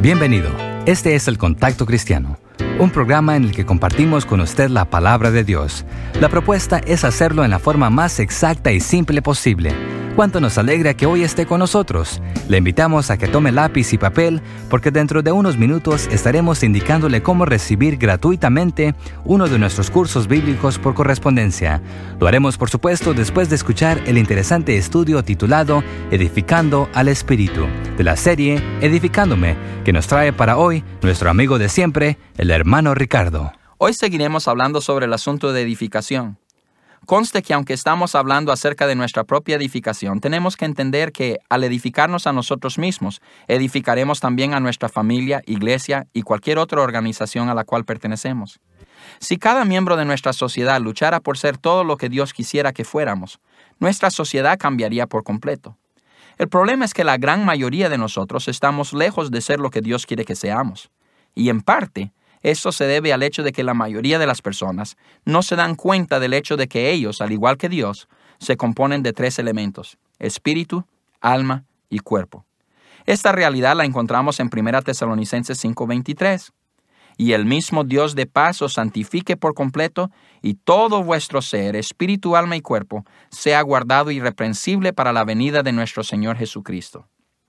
Bienvenido. Este es El Contacto Cristiano, un programa en el que compartimos con usted la palabra de Dios. La propuesta es hacerlo en la forma más exacta y simple posible. Cuánto nos alegra que hoy esté con nosotros. Le invitamos a que tome lápiz y papel, porque dentro de unos minutos estaremos indicándole cómo recibir gratuitamente uno de nuestros cursos bíblicos por correspondencia. Lo haremos, por supuesto, después de escuchar el interesante estudio titulado Edificando al Espíritu, de la serie Edificándome, que nos trae para hoy nuestro amigo de siempre, el hermano Ricardo. Hoy seguiremos hablando sobre el asunto de edificación. Conste que aunque estamos hablando acerca de nuestra propia edificación, tenemos que entender que al edificarnos a nosotros mismos, edificaremos también a nuestra familia, iglesia y cualquier otra organización a la cual pertenecemos. Si cada miembro de nuestra sociedad luchara por ser todo lo que Dios quisiera que fuéramos, nuestra sociedad cambiaría por completo. El problema es que la gran mayoría de nosotros estamos lejos de ser lo que Dios quiere que seamos. Y en parte, esto se debe al hecho de que la mayoría de las personas no se dan cuenta del hecho de que ellos, al igual que Dios, se componen de tres elementos: espíritu, alma y cuerpo. Esta realidad la encontramos en 1 Tesalonicenses 5:23. Y el mismo Dios de paz os santifique por completo, y todo vuestro ser, espíritu, alma y cuerpo, sea guardado irreprensible para la venida de nuestro Señor Jesucristo.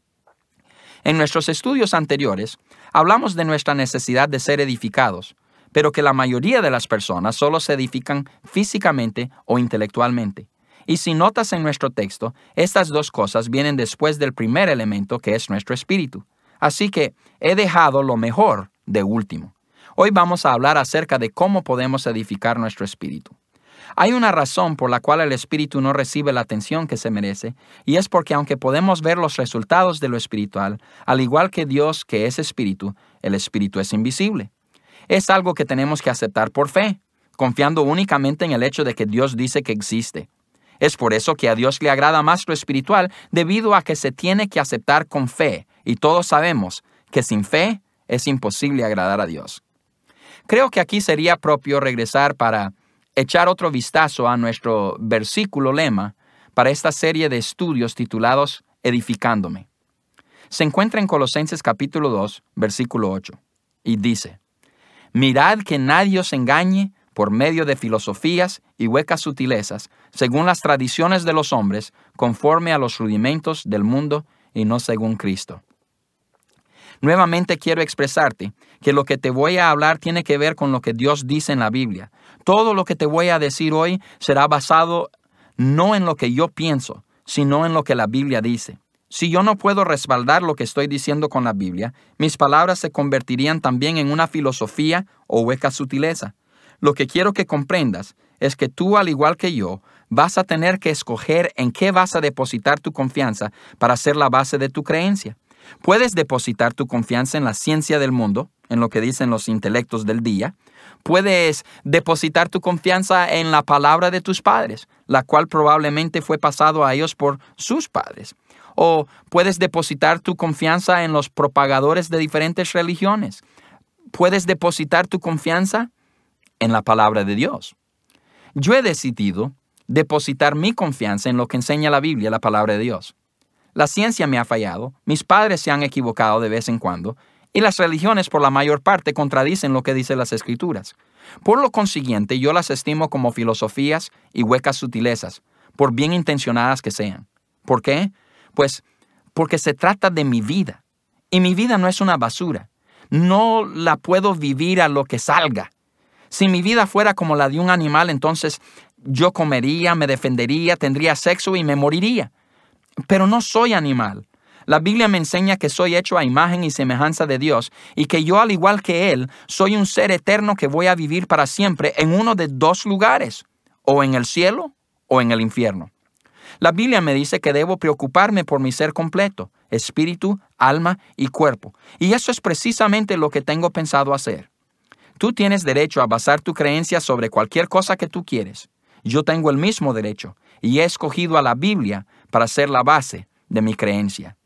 En nuestros estudios anteriores, hablamos de nuestra necesidad de ser edificados, pero que la mayoría de las personas solo se edifican físicamente o intelectualmente. Y si notas en nuestro texto, estas dos cosas vienen después del primer elemento, que es nuestro espíritu. Así que he dejado lo mejor de último. Hoy vamos a hablar acerca de cómo podemos edificar nuestro espíritu. Hay una razón por la cual el espíritu no recibe la atención que se merece, y es porque aunque podemos ver los resultados de lo espiritual, al igual que Dios, que es espíritu, el espíritu es invisible. Es algo que tenemos que aceptar por fe, confiando únicamente en el hecho de que Dios dice que existe. Es por eso que a Dios le agrada más lo espiritual, debido a que se tiene que aceptar con fe, y todos sabemos que sin fe es imposible agradar a Dios. Creo que aquí sería propio regresar para echar otro vistazo a nuestro versículo lema para esta serie de estudios titulados Edificándome. Se encuentra en Colosenses capítulo 2, versículo 8, y dice: Mirad que nadie os engañe por medio de filosofías y huecas sutilezas, según las tradiciones de los hombres, conforme a los rudimentos del mundo y no según Cristo. Nuevamente quiero expresarte que lo que te voy a hablar tiene que ver con lo que Dios dice en la Biblia. Todo lo que te voy a decir hoy será basado no en lo que yo pienso, sino en lo que la Biblia dice. Si yo no puedo respaldar lo que estoy diciendo con la Biblia, mis palabras se convertirían también en una filosofía o hueca sutileza. Lo que quiero que comprendas es que tú, al igual que yo, vas a tener que escoger en qué vas a depositar tu confianza para ser la base de tu creencia. Puedes depositar tu confianza en la ciencia del mundo, en lo que dicen los intelectos del día. Puedes depositar tu confianza en la palabra de tus padres, la cual probablemente fue pasado a ellos por sus padres. O puedes depositar tu confianza en los propagadores de diferentes religiones. Puedes depositar tu confianza en la palabra de Dios. Yo he decidido depositar mi confianza en lo que enseña la Biblia, la palabra de Dios. La ciencia me ha fallado, mis padres se han equivocado de vez en cuando, y las religiones por la mayor parte contradicen lo que dicen las Escrituras. Por lo consiguiente, yo las estimo como filosofías y huecas sutilezas, por bien intencionadas que sean. ¿Por qué? Pues porque se trata de mi vida, y mi vida no es una basura. No la puedo vivir a lo que salga. Si mi vida fuera como la de un animal, entonces yo comería, me defendería, tendría sexo y me moriría. Pero no soy animal. La Biblia me enseña que soy hecho a imagen y semejanza de Dios y que yo, al igual que Él, soy un ser eterno que voy a vivir para siempre en uno de dos lugares, o en el cielo o en el infierno. La Biblia me dice que debo preocuparme por mi ser completo, espíritu, alma y cuerpo, y eso es precisamente lo que tengo pensado hacer. Tú tienes derecho a basar tu creencia sobre cualquier cosa que tú quieres. Yo tengo el mismo derecho y he escogido a la Biblia para ser la base de mi creencia.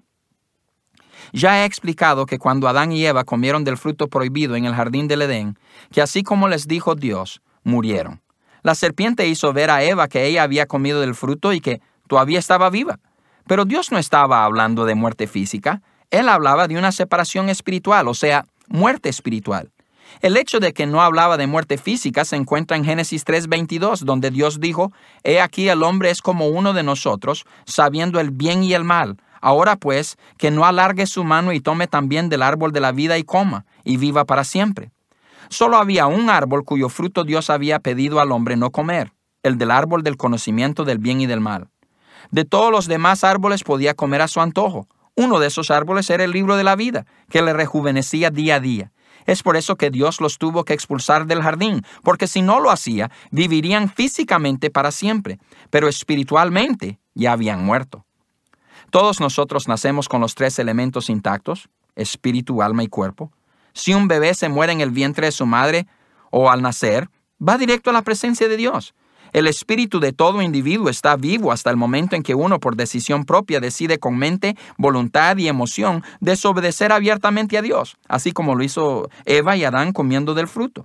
Ya he explicado que cuando Adán y Eva comieron del fruto prohibido en el jardín del Edén, que así como les dijo Dios, murieron. La serpiente hizo ver a Eva que ella había comido del fruto y que todavía estaba viva. Pero Dios no estaba hablando de muerte física. Él hablaba de una separación espiritual, o sea, muerte espiritual. El hecho de que no hablaba de muerte física se encuentra en Génesis 3:22, donde Dios dijo: «He aquí el hombre es como uno de nosotros, sabiendo el bien y el mal. Ahora pues, que no alargue su mano y tome también del árbol de la vida y coma, y viva para siempre». Solo había un árbol cuyo fruto Dios había pedido al hombre no comer, el del árbol del conocimiento del bien y del mal. De todos los demás árboles podía comer a su antojo. Uno de esos árboles era el libro de la vida, que le rejuvenecía día a día. Es por eso que Dios los tuvo que expulsar del jardín, porque si no lo hacía, vivirían físicamente para siempre, pero espiritualmente ya habían muerto. Todos nosotros nacemos con los 3 elementos intactos: espíritu, alma y cuerpo. Si un bebé se muere en el vientre de su madre o al nacer, va directo a la presencia de Dios. El espíritu de todo individuo está vivo hasta el momento en que uno, por decisión propia, decide con mente, voluntad y emoción desobedecer abiertamente a Dios, así como lo hizo Eva y Adán comiendo del fruto.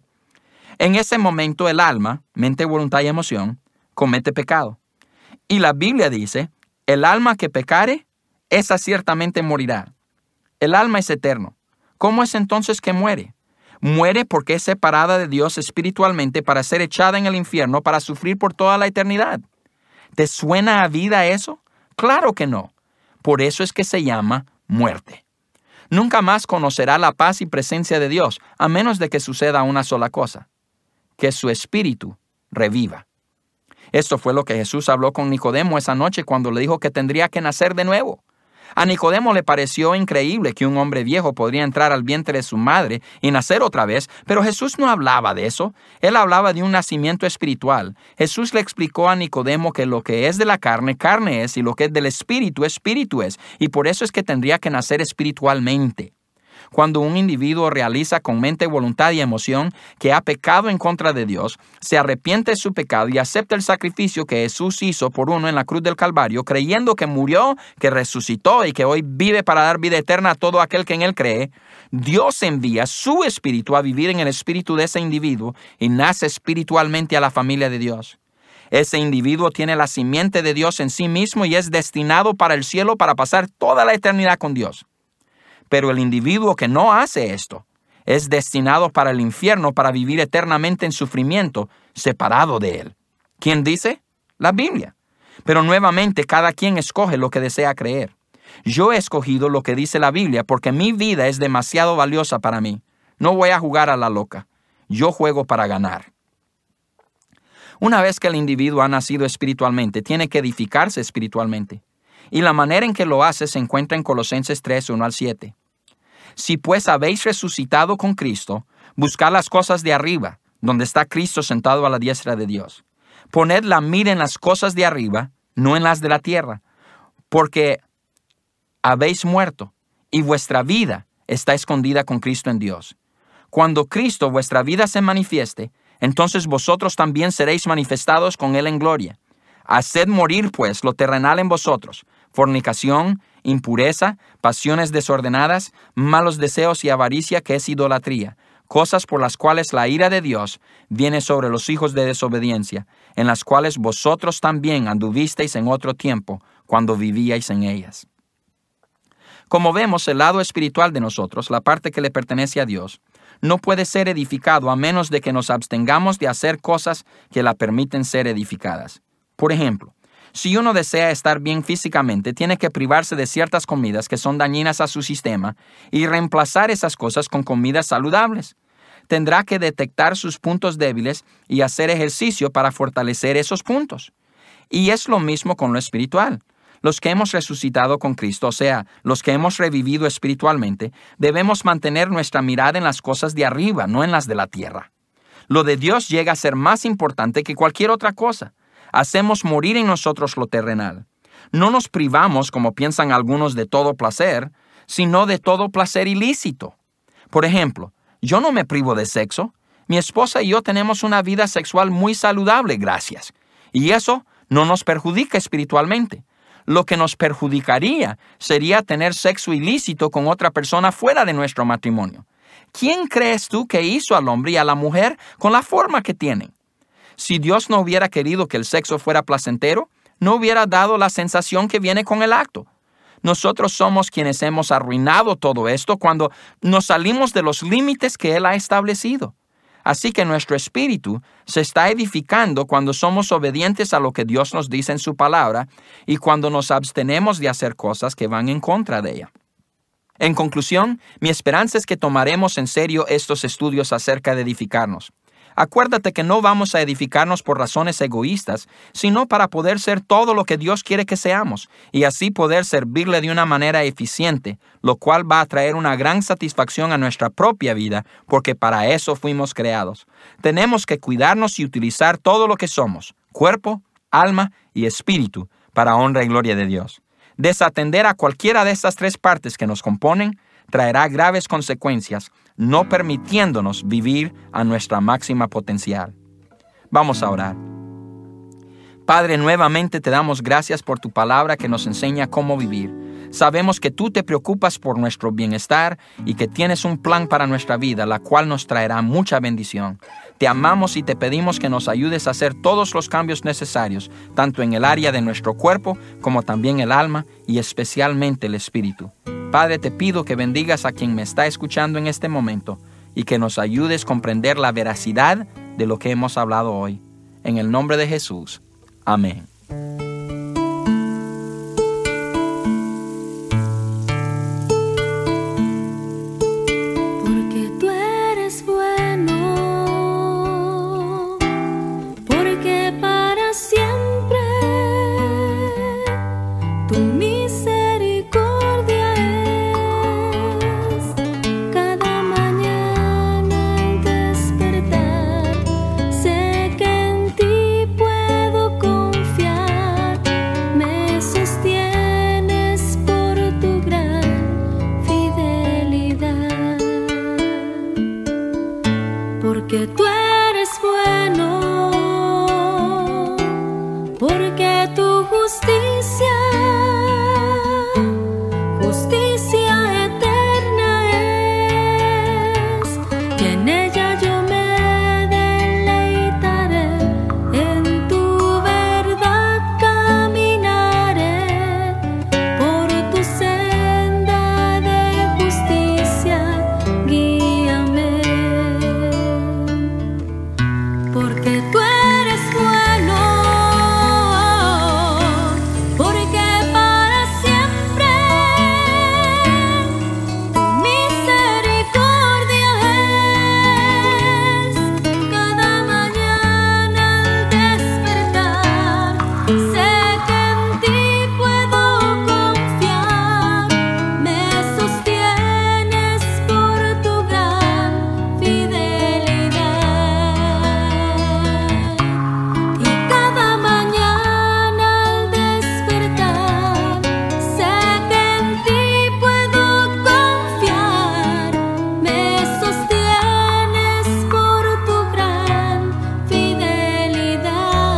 En ese momento el alma, mente, voluntad y emoción, comete pecado. Y la Biblia dice: «El alma que pecare, esa ciertamente morirá». El alma es eterno. ¿Cómo es entonces que muere? Muere porque es separada de Dios espiritualmente para ser echada en el infierno para sufrir por toda la eternidad. ¿Te suena a vida eso? Claro que no. Por eso es que se llama muerte. Nunca más conocerá la paz y presencia de Dios, a menos de que suceda una sola cosa: que su espíritu reviva. Esto fue lo que Jesús habló con Nicodemo esa noche cuando le dijo que tendría que nacer de nuevo. A Nicodemo le pareció increíble que un hombre viejo podría entrar al vientre de su madre y nacer otra vez, pero Jesús no hablaba de eso. Él hablaba de un nacimiento espiritual. Jesús le explicó a Nicodemo que lo que es de la carne, carne es, y lo que es del espíritu, espíritu es, y por eso es que tendría que nacer espiritualmente. Cuando un individuo realiza con mente, voluntad y emoción que ha pecado en contra de Dios, se arrepiente de su pecado y acepta el sacrificio que Jesús hizo por uno en la cruz del Calvario, creyendo que murió, que resucitó y que hoy vive para dar vida eterna a todo aquel que en Él cree, Dios envía su espíritu a vivir en el espíritu de ese individuo y nace espiritualmente a la familia de Dios. Ese individuo tiene la simiente de Dios en sí mismo y es destinado para el cielo para pasar toda la eternidad con Dios. Pero el individuo que no hace esto es destinado para el infierno para vivir eternamente en sufrimiento, separado de Él. ¿Quién dice? La Biblia. Pero nuevamente cada quien escoge lo que desea creer. Yo he escogido lo que dice la Biblia porque mi vida es demasiado valiosa para mí. No voy a jugar a la loca. Yo juego para ganar. Una vez que el individuo ha nacido espiritualmente, tiene que edificarse espiritualmente. Y la manera en que lo hace se encuentra en Colosenses 3, 1-7. Si pues habéis resucitado con Cristo, buscad las cosas de arriba, donde está Cristo sentado a la diestra de Dios. Poned la mira en las cosas de arriba, no en las de la tierra, porque habéis muerto, y vuestra vida está escondida con Cristo en Dios. Cuando Cristo, vuestra vida, se manifieste, entonces vosotros también seréis manifestados con Él en gloria. Haced morir, pues, lo terrenal en vosotros: fornicación, impureza, pasiones desordenadas, malos deseos y avaricia, que es idolatría, cosas por las cuales la ira de Dios viene sobre los hijos de desobediencia, en las cuales vosotros también anduvisteis en otro tiempo, cuando vivíais en ellas. Como vemos, el lado espiritual de nosotros, la parte que le pertenece a Dios, no puede ser edificado a menos de que nos abstengamos de hacer cosas que la permiten ser edificadas. Por ejemplo, si uno desea estar bien físicamente, tiene que privarse de ciertas comidas que son dañinas a su sistema y reemplazar esas cosas con comidas saludables. Tendrá que detectar sus puntos débiles y hacer ejercicio para fortalecer esos puntos. Y es lo mismo con lo espiritual. Los que hemos resucitado con Cristo, o sea, los que hemos revivido espiritualmente, debemos mantener nuestra mirada en las cosas de arriba, no en las de la tierra. Lo de Dios llega a ser más importante que cualquier otra cosa. Hacemos morir en nosotros lo terrenal. No nos privamos, como piensan algunos, de todo placer, sino de todo placer ilícito. Por ejemplo, yo no me privo de sexo. Mi esposa y yo tenemos una vida sexual muy saludable, gracias. Y eso no nos perjudica espiritualmente. Lo que nos perjudicaría sería tener sexo ilícito con otra persona fuera de nuestro matrimonio. ¿Quién crees tú que hizo al hombre y a la mujer con la forma que tienen? Si Dios no hubiera querido que el sexo fuera placentero, no hubiera dado la sensación que viene con el acto. Nosotros somos quienes hemos arruinado todo esto cuando nos salimos de los límites que Él ha establecido. Así que nuestro espíritu se está edificando cuando somos obedientes a lo que Dios nos dice en su palabra y cuando nos abstenemos de hacer cosas que van en contra de ella. En conclusión, mi esperanza es que tomaremos en serio estos estudios acerca de edificarnos. Acuérdate que no vamos a edificarnos por razones egoístas, sino para poder ser todo lo que Dios quiere que seamos, y así poder servirle de una manera eficiente, lo cual va a traer una gran satisfacción a nuestra propia vida, porque para eso fuimos creados. Tenemos que cuidarnos y utilizar todo lo que somos, cuerpo, alma y espíritu, para honra y gloria de Dios. Desatender a cualquiera de estas tres partes que nos componen traerá graves consecuencias, no permitiéndonos vivir a nuestra máxima potencial. Vamos a orar. Padre, nuevamente te damos gracias por tu palabra que nos enseña cómo vivir. Sabemos que tú te preocupas por nuestro bienestar y que tienes un plan para nuestra vida, la cual nos traerá mucha bendición. Te amamos y te pedimos que nos ayudes a hacer todos los cambios necesarios, tanto en el área de nuestro cuerpo como también el alma y especialmente el espíritu. Padre, te pido que bendigas a quien me está escuchando en este momento y que nos ayudes a comprender la veracidad de lo que hemos hablado hoy. En el nombre de Jesús. Amén. Porque tú eres bueno, porque para siempre tu misericordia es. Cada mañana al despertar, sé que en ti puedo confiar. Me sostienes por tu gran fidelidad. Porque tú eres bueno, porque tu justicia eterna es, y en ella yo me deleitaré, en tu verdad caminaré, por tu senda de justicia guíame. Porque tú eres bueno, porque para siempre tu misericordia es. Cada mañana al despertar, sé que en ti puedo confiar. Me sostienes por tu gran fidelidad. Y cada mañana al despertar, sé que en ti puedo confiar. Me sostienes por tu gran fidelidad.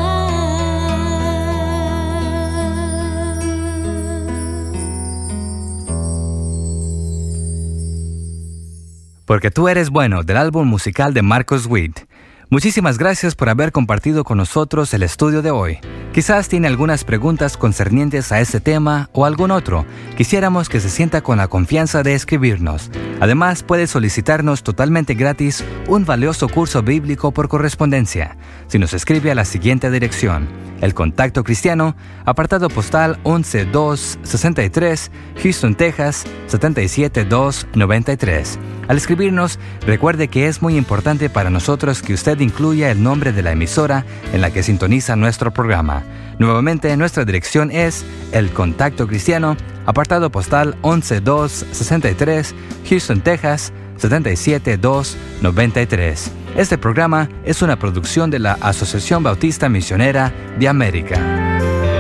Porque tú eres bueno, del álbum musical de Marcus Witt. Muchísimas gracias por haber compartido con nosotros el estudio de hoy. Quizás tiene algunas preguntas concernientes a este tema o algún otro. Quisiéramos que se sienta con la confianza de escribirnos. Además, puede solicitarnos totalmente gratis un valioso curso bíblico por correspondencia. Si nos escribe a la siguiente dirección: El Contacto Cristiano, apartado postal 11263, Houston, Texas 77293. Al escribirnos, recuerde que es muy importante para nosotros que usted incluya el nombre de la emisora en la que sintoniza nuestro programa. Nuevamente, nuestra dirección es El Contacto Cristiano, apartado postal 11263, Houston, Texas 77293. Este programa es una producción de la Asociación Bautista Misionera de América.